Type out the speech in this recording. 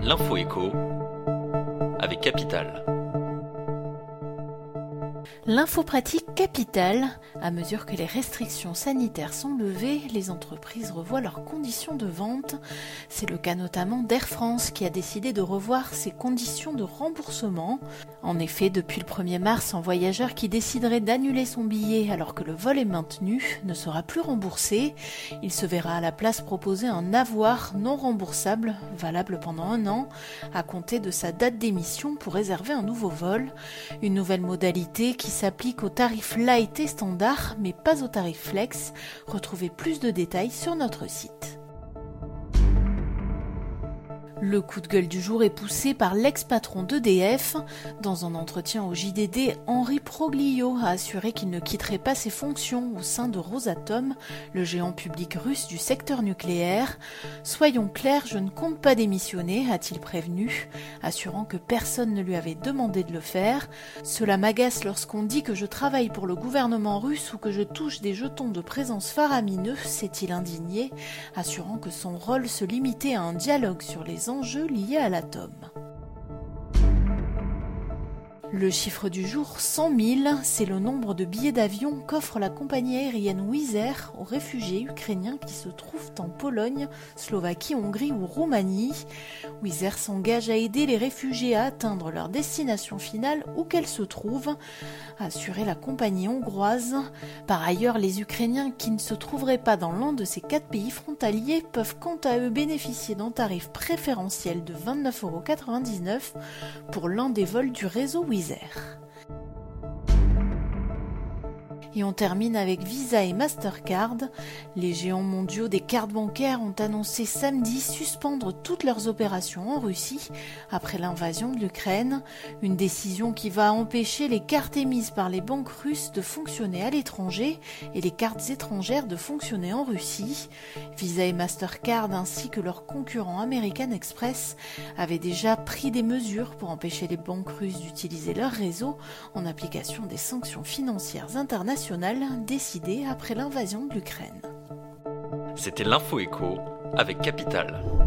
L'info écho avec Capital. L'info pratique Capital. À mesure que les restrictions sanitaires sont levées, les entreprises revoient leurs conditions de vente. C'est le cas notamment d'Air France qui a décidé de revoir ses conditions de remboursement. En effet, depuis le 1er mars, un voyageur qui déciderait d'annuler son billet alors que le vol est maintenu ne sera plus remboursé. Il se verra à la place proposer un avoir non remboursable, valable pendant 1 an, à compter de sa date d'émission pour réserver un nouveau vol. Une nouvelle modalité qui s'applique aux tarifs light et standard, mais pas aux tarifs flex. Retrouvez plus de détails sur notre site. Le coup de gueule du jour est poussé par l'ex-patron d'EDF. Dans un entretien au JDD, Henri Proglio a assuré qu'il ne quitterait pas ses fonctions au sein de Rosatom, le géant public russe du secteur nucléaire. « Soyons clairs, je ne compte pas démissionner », a-t-il prévenu, assurant que personne ne lui avait demandé de le faire. « Cela m'agace lorsqu'on dit que je travaille pour le gouvernement russe ou que je touche des jetons de présence faramineux », s'est-il indigné, assurant que son rôle se limitait à un dialogue sur les enjeux liés à l'atome. Le chiffre du jour, 100 000, c'est le nombre de billets d'avion qu'offre la compagnie aérienne Wizz Air aux réfugiés ukrainiens qui se trouvent en Pologne, Slovaquie, Hongrie ou Roumanie. Wizz Air s'engage à aider les réfugiés à atteindre leur destination finale où qu'elle se trouve, a assuré la compagnie hongroise. Par ailleurs, les Ukrainiens qui ne se trouveraient pas dans l'un de ces 4 pays frontaliers peuvent quant à eux bénéficier d'un tarif préférentiel de 29,99 € pour l'un des vols du réseau Wizz Air. Et on termine avec Visa et Mastercard. Les géants mondiaux des cartes bancaires ont annoncé samedi suspendre toutes leurs opérations en Russie après l'invasion de l'Ukraine. Une décision qui va empêcher les cartes émises par les banques russes de fonctionner à l'étranger et les cartes étrangères de fonctionner en Russie. Visa et Mastercard ainsi que leurs concurrents American Express avaient déjà pris des mesures pour empêcher les banques russes d'utiliser leur réseau en application des sanctions financières internationales décidées après l'invasion de l'Ukraine. C'était l'Info écho avec Capital.